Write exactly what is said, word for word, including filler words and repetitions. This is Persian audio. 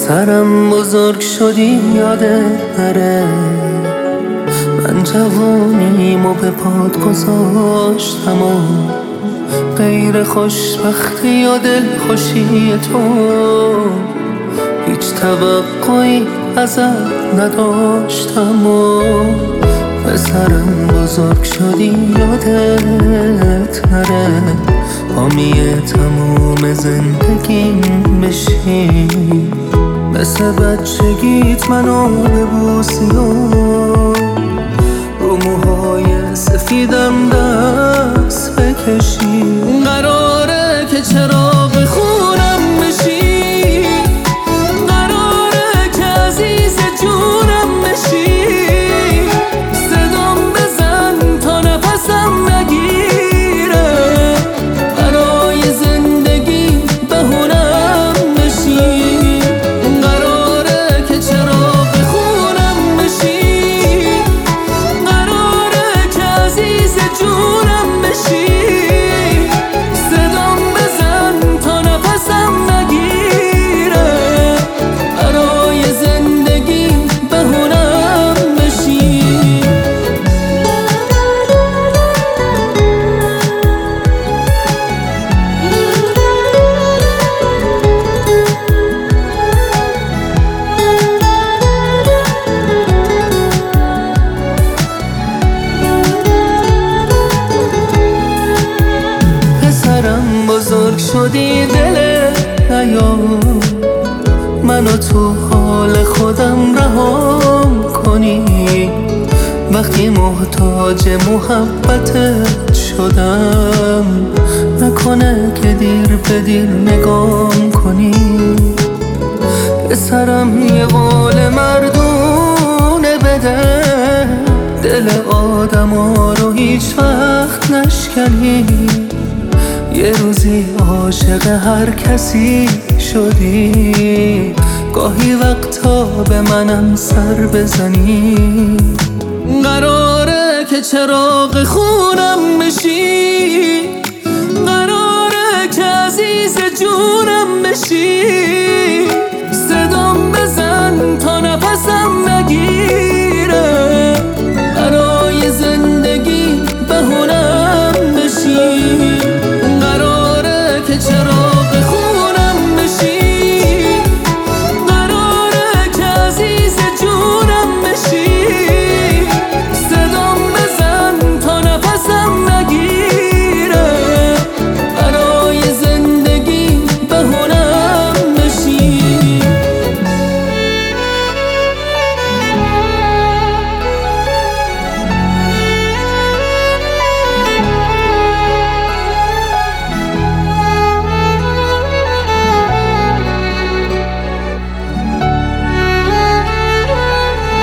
پسرم بزرگ شدی یادت نره، من جوانیمو به پات گذاشتم و غیر خوشبختی و دلخوشی تو هیچ توقعی ازت نداشتم و پسرم بزرگ شدی یادت نره، حامی تموم زندگیم بشی، مثل بچگیت منو ببوسی و رو موهای سفیدم دست بکشی. قراره که چراغ خونم بشی، قراره که عزیز جونم بشی، صدام بزن تا نفسم نگیره، برای زندگی بهونم بشی. قراره که چراغ خونم بشی، قراره که عزیز جونم بشی، صدام بزن تا نفسم نگیره، برای زندگی بهونم بشی. پسرم بزرگ شدی دل نیا، منو تو حال خودم رهام کنی، وقتی محتاج محبتت شدم نکنه که دیر به دیر نگام کنی. پسرم یه قول مردونه بده، دل آدم ها رو هیچ وقت نشکنی، یه روزی عاشق هر کسی شدی، گاهی وقتا به منم سر بزنی. قراره که چراغ خونم بشی، قراره که عزیز جونم بشی،